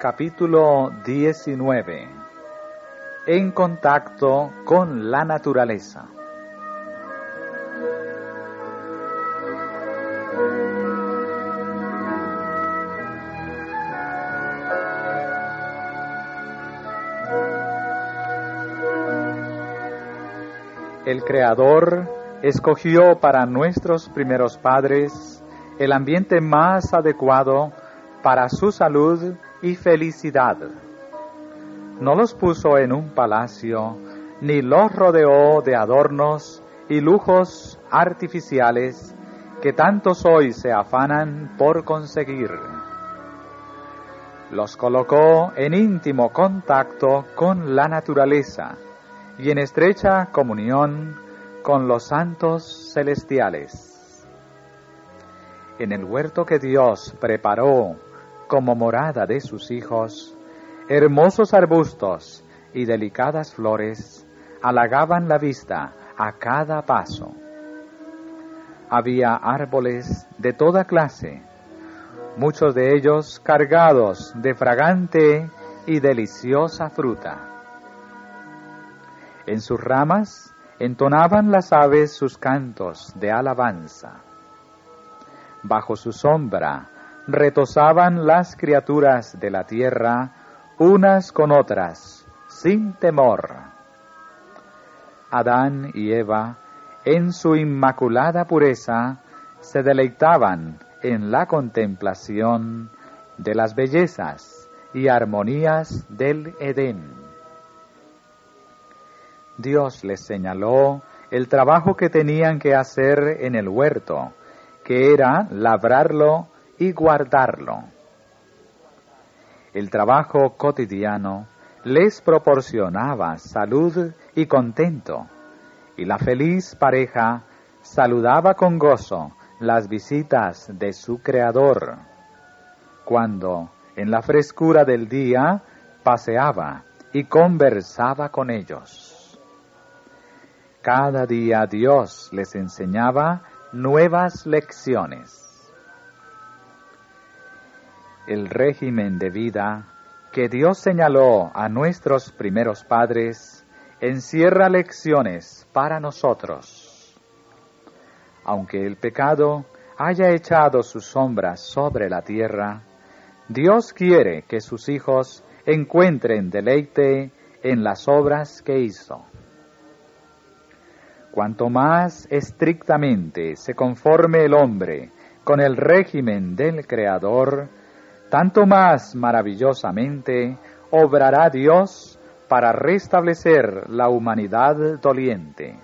Capítulo 19. En contacto con la naturaleza. El Creador escogió para nuestros primeros padres el ambiente más adecuado para su salud y felicidad. No los puso en un palacio, ni los rodeó de adornos y lujos artificiales que tantos hoy se afanan por conseguir. Los colocó en íntimo contacto con la naturaleza y en estrecha comunión con los santos celestiales. En el huerto que Dios preparó como morada de sus hijos, hermosos arbustos y delicadas flores halagaban la vista a cada paso. Había árboles de toda clase, muchos de ellos cargados de fragante y deliciosa fruta. En sus ramas entonaban las aves sus cantos de alabanza. Bajo su sombra retozaban las criaturas de la tierra unas con otras, sin temor. Adán y Eva, en su inmaculada pureza, se deleitaban en la contemplación de las bellezas y armonías del Edén. Dios les señaló el trabajo que tenían que hacer en el huerto, que era labrarlo y guardarlo. El trabajo cotidiano les proporcionaba salud y contento, y la feliz pareja saludaba con gozo las visitas de su Creador, cuando en la frescura del día paseaba y conversaba con ellos. Cada día Dios les enseñaba nuevas lecciones. El régimen de vida que Dios señaló a nuestros primeros padres encierra lecciones para nosotros. Aunque el pecado haya echado sus sombras sobre la tierra, Dios quiere que sus hijos encuentren deleite en las obras que hizo. Cuanto más estrictamente se conforme el hombre con el régimen del Creador, tanto más maravillosamente obrará Dios para restablecer la humanidad doliente.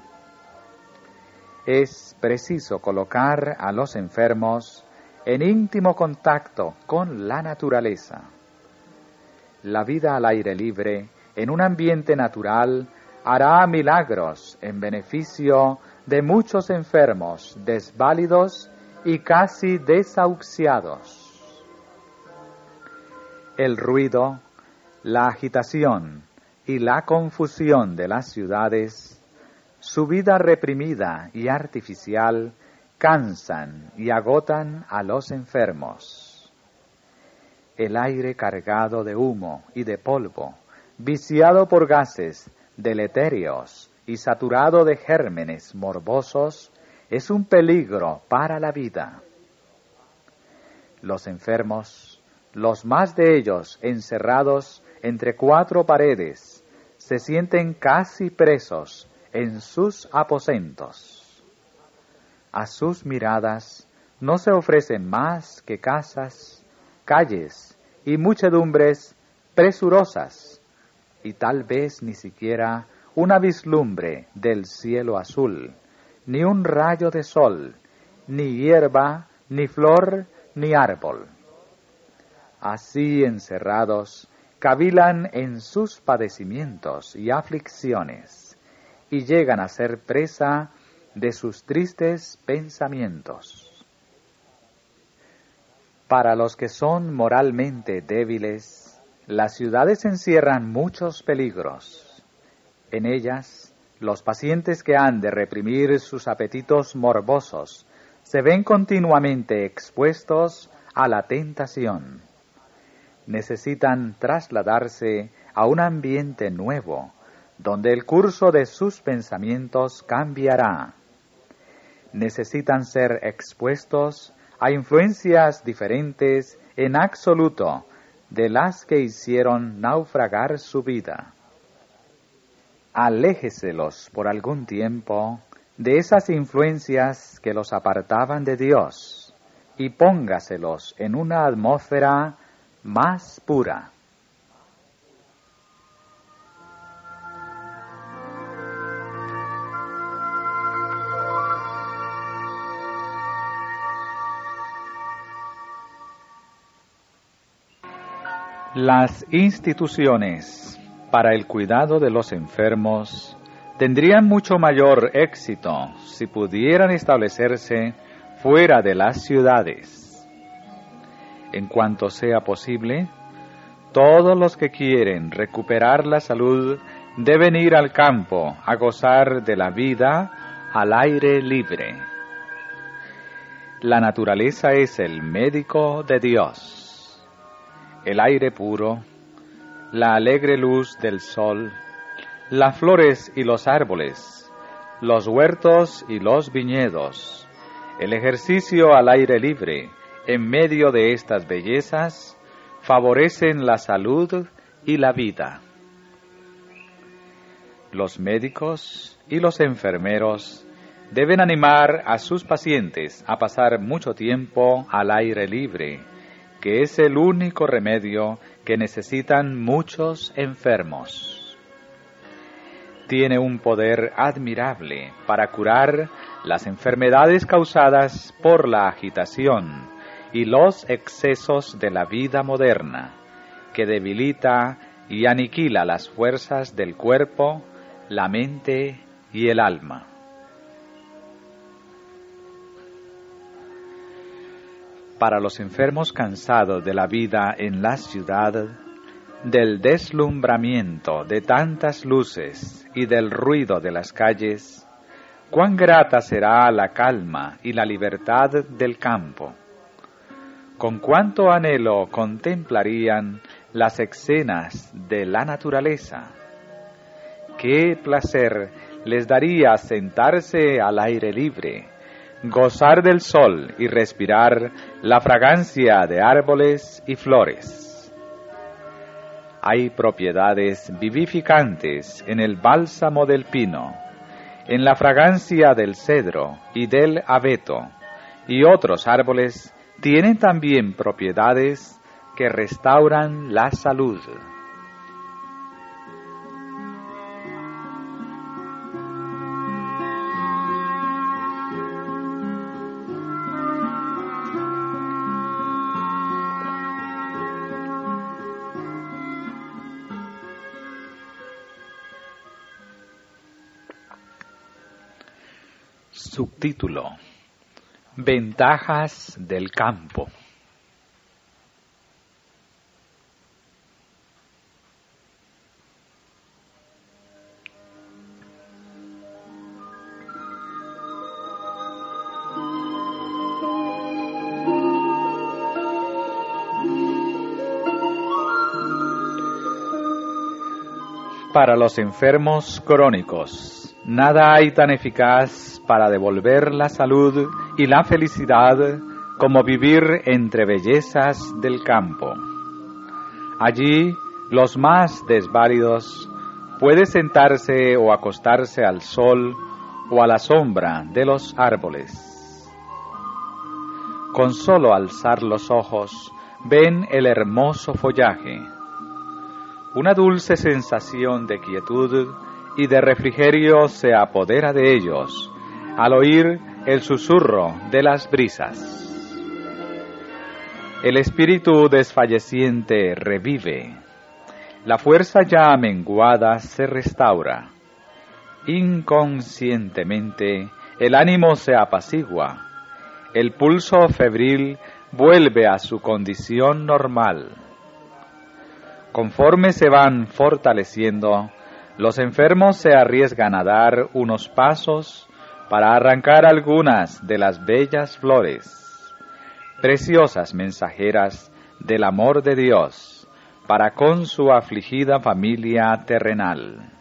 Es preciso colocar a los enfermos en íntimo contacto con la naturaleza. La vida al aire libre, en un ambiente natural, hará milagros en beneficio de muchos enfermos, desválidos y casi desahuciados. El ruido, la agitación y la confusión de las ciudades, su vida reprimida y artificial, cansan y agotan a los enfermos. El aire cargado de humo y de polvo, viciado por gases deletéreos y saturado de gérmenes morbosos, es un peligro para la vida. Los enfermos, los más de ellos encerrados entre cuatro paredes, se sienten casi presos en sus aposentos. A sus miradas no se ofrecen más que casas, calles y muchedumbres presurosas, y tal vez ni siquiera una vislumbre del cielo azul, ni un rayo de sol, ni hierba, ni flor, ni árbol. Así encerrados, cavilan en sus padecimientos y aflicciones, y llegan a ser presa de sus tristes pensamientos. Para los que son moralmente débiles, las ciudades encierran muchos peligros. En ellas, los pacientes que han de reprimir sus apetitos morbosos se ven continuamente expuestos a la tentación. necesitan trasladarse a un ambiente nuevo, donde el curso de sus pensamientos cambiará. Necesitan ser expuestos a influencias diferentes en absoluto de las que hicieron naufragar su vida. Aléjeselos por algún tiempo de esas influencias que los apartaban de Dios y póngaselos en una atmósfera más pura. Las instituciones para el cuidado de los enfermos tendrían mucho mayor éxito si pudieran establecerse fuera de las ciudades. En cuanto sea posible, todos los que quieren recuperar la salud deben ir al campo a gozar de la vida al aire libre. La naturaleza es el médico de Dios. El aire puro, la alegre luz del sol, las flores y los árboles, los huertos y los viñedos, el ejercicio al aire libre, en medio de estas bellezas, favorecen la salud y la vida. Los médicos y los enfermeros deben animar a sus pacientes a pasar mucho tiempo al aire libre, que es el único remedio que necesitan muchos enfermos. Tiene un poder admirable para curar las enfermedades causadas por la agitación y los excesos de la vida moderna, que debilita y aniquila las fuerzas del cuerpo, la mente y el alma. Para los enfermos cansados de la vida en la ciudad, del deslumbramiento de tantas luces y del ruido de las calles, cuán grata será la calma y la libertad del campo. Con cuánto anhelo contemplarían las escenas de la naturaleza. Qué placer les daría sentarse al aire libre, gozar del sol y respirar la fragancia de árboles y flores. Hay propiedades vivificantes en el bálsamo del pino, en la fragancia del cedro y del abeto, y otros árboles tienen también propiedades que restauran la salud. Subtítulo: Ventajas del campo. Para los enfermos crónicos, nada hay tan eficaz para devolver la salud y la felicidad como vivir entre bellezas del campo. Allí, los más desválidos pueden sentarse o acostarse al sol o a la sombra de los árboles. Con solo alzar los ojos, ven el hermoso follaje. Una dulce sensación de quietud y de refrigerio se apodera de ellos al oír el susurro de las brisas. El espíritu desfalleciente revive, la fuerza ya menguada se restaura. Inconscientemente el ánimo se apacigua, el pulso febril vuelve a su condición normal. Conforme se van fortaleciendo, los enfermos se arriesgan a dar unos pasos para arrancar algunas de las bellas flores, preciosas mensajeras del amor de Dios, para con su afligida familia terrenal.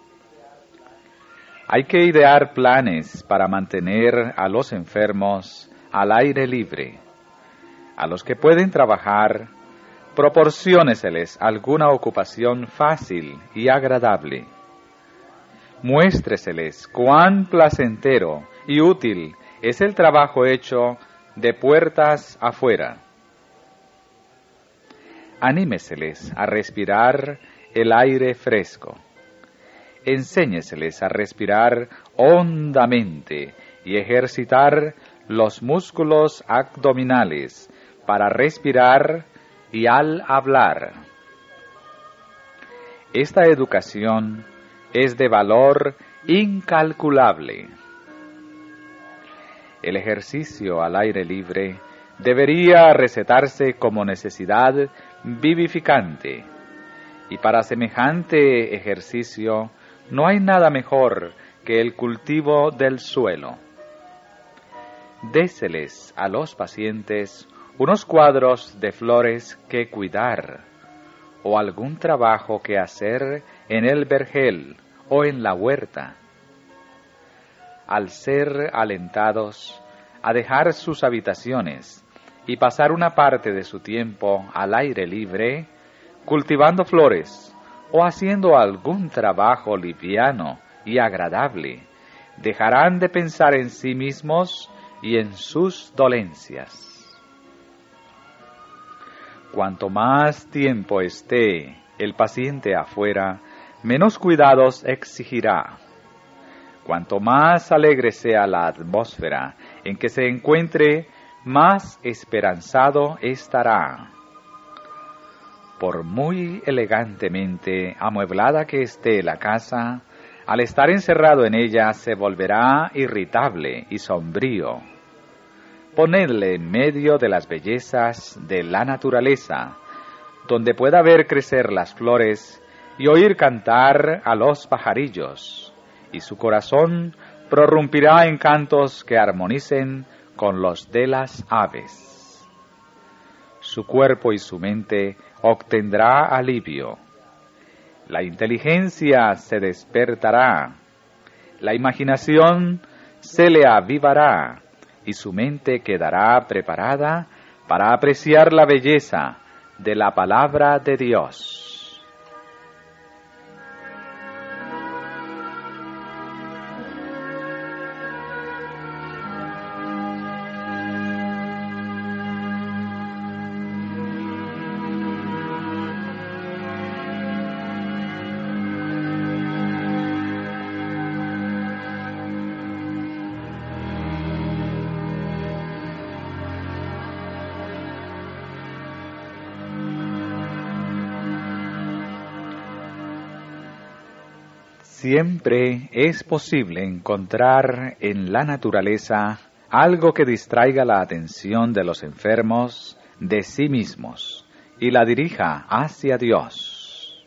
Hay que idear planes para mantener a los enfermos al aire libre. A los que pueden trabajar, proporcióneseles alguna ocupación fácil y agradable. Muéstreseles cuán placentero y útil es el trabajo hecho de puertas afuera. Anímeseles a respirar el aire fresco. Enséñeseles a respirar hondamente y ejercitar los músculos abdominales para respirar y al hablar. Esta educación es de valor incalculable. El ejercicio al aire libre debería recetarse como necesidad vivificante, y para semejante ejercicio no hay nada mejor que el cultivo del suelo. Déseles a los pacientes unos cuadros de flores que cuidar, o algún trabajo que hacer en el vergel o en la huerta. Al ser alentados a dejar sus habitaciones y pasar una parte de su tiempo al aire libre, cultivando flores o haciendo algún trabajo liviano y agradable, dejarán de pensar en sí mismos y en sus dolencias. Cuanto más tiempo esté el paciente afuera, menos cuidados exigirá. Cuanto más alegre sea la atmósfera en que se encuentre, más esperanzado estará. Por muy elegantemente amueblada que esté la casa, al estar encerrado en ella se volverá irritable y sombrío. Ponedle en medio de las bellezas de la naturaleza, donde pueda ver crecer las flores y oír cantar a los pajarillos, y su corazón prorrumpirá en cantos que armonicen con los de las aves. Su cuerpo y su mente obtendrá alivio. La inteligencia se despertará, la imaginación se le avivará, y su mente quedará preparada para apreciar la belleza de la palabra de Dios. Siempre es posible encontrar en la naturaleza algo que distraiga la atención de los enfermos de sí mismos y la dirija hacia Dios.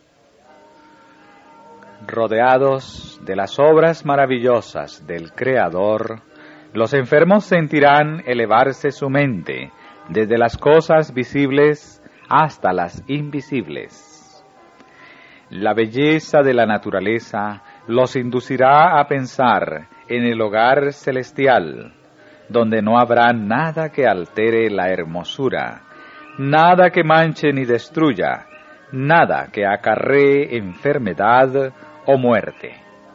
Rodeados de las obras maravillosas del Creador, los enfermos sentirán elevarse su mente desde las cosas visibles hasta las invisibles. La belleza de la naturaleza los inducirá a pensar en el hogar celestial, donde no habrá nada que altere la hermosura, nada que manche ni destruya, nada que acarree enfermedad o muerte.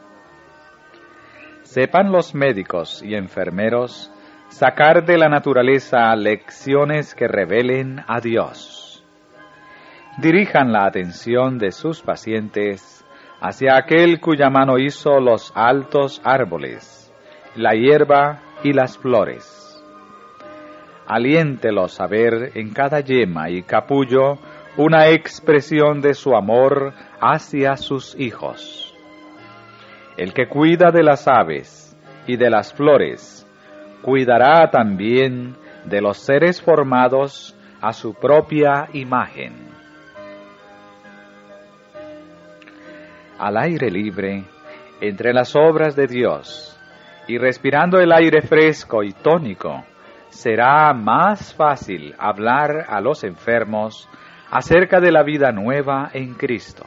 Sepan los médicos y enfermeros sacar de la naturaleza lecciones que revelen a Dios. Dirijan la atención de sus pacientes hacia aquel cuya mano hizo los altos árboles, la hierba y las flores. Aliéntelos a ver en cada yema y capullo una expresión de su amor hacia sus hijos. El que cuida de las aves y de las flores, cuidará también de los seres formados a su propia imagen. Al aire libre, entre las obras de Dios, y respirando el aire fresco y tónico, será más fácil hablar a los enfermos acerca de la vida nueva en Cristo.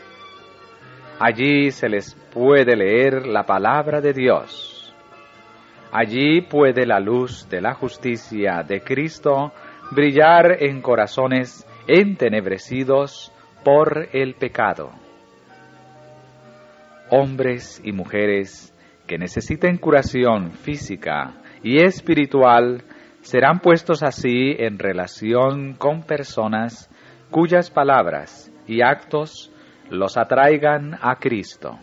Allí se les puede leer la palabra de Dios. Allí puede la luz de la justicia de Cristo brillar en corazones entenebrecidos por el pecado. Hombres y mujeres que necesiten curación física y espiritual serán puestos así en relación con personas cuyas palabras y actos los atraigan a Cristo.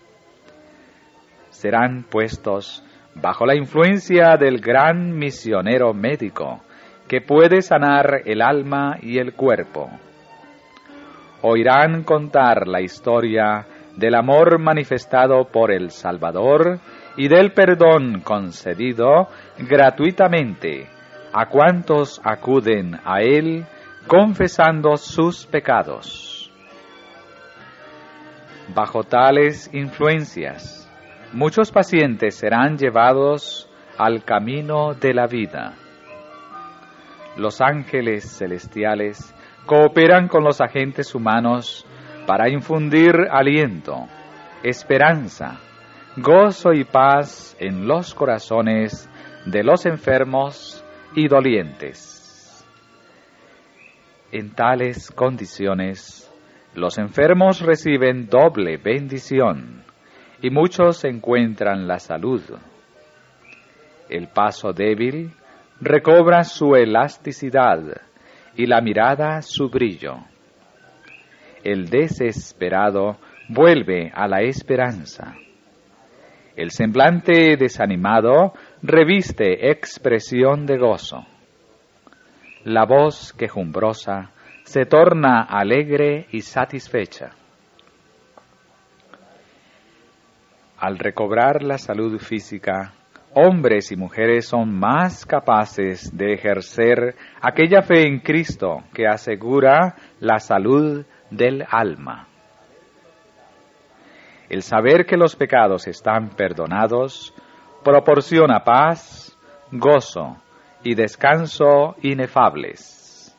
Serán puestos bajo la influencia del gran misionero médico que puede sanar el alma y el cuerpo. Oirán contar la historia del amor manifestado por el Salvador y del perdón concedido gratuitamente a cuantos acuden a Él confesando sus pecados. Bajo tales influencias, muchos pacientes serán llevados al camino de la vida. Los ángeles celestiales cooperan con los agentes humanos para infundir aliento, esperanza, gozo y paz en los corazones de los enfermos y dolientes. En tales condiciones, los enfermos reciben doble bendición y muchos encuentran la salud. El paso débil recobra su elasticidad y la mirada su brillo. El desesperado vuelve a la esperanza. El semblante desanimado reviste expresión de gozo. La voz quejumbrosa se torna alegre y satisfecha. Al recobrar la salud física, hombres y mujeres son más capaces de ejercer aquella fe en Cristo que asegura la salud del alma. El saber que los pecados están perdonados proporciona paz, gozo y descanso inefables.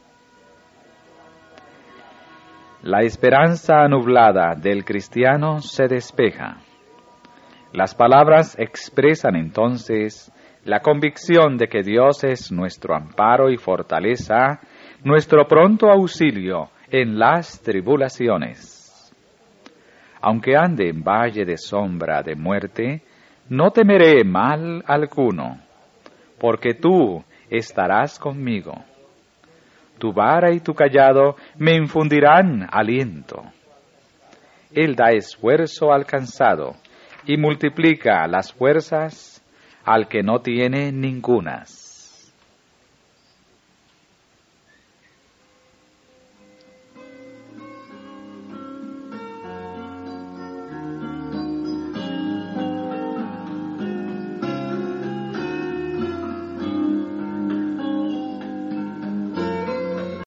La esperanza nublada del cristiano se despeja. Las palabras expresan entonces la convicción de que Dios es nuestro amparo y fortaleza, nuestro pronto auxilio en las tribulaciones. Aunque ande en valle de sombra de muerte, no temeré mal alguno, porque tú estarás conmigo. Tu vara y tu cayado me infundirán aliento. Él da esfuerzo al cansado y multiplica las fuerzas al que no tiene ningunas.